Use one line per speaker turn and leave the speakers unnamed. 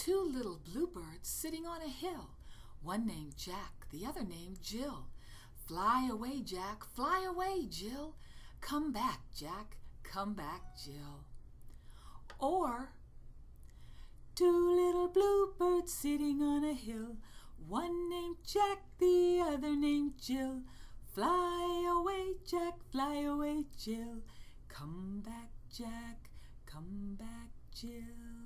two little bluebirds sitting on a hill, one named Jack, the other named Jill. Fly away, Jack, fly away, Jill. Come back, Jack, come back, Jill. Or, two little bluebirds sitting on a hill, one named Jack, the other named Jill. Fly away, Jack, fly away, Jill. Come back, Jack, come back, Jill.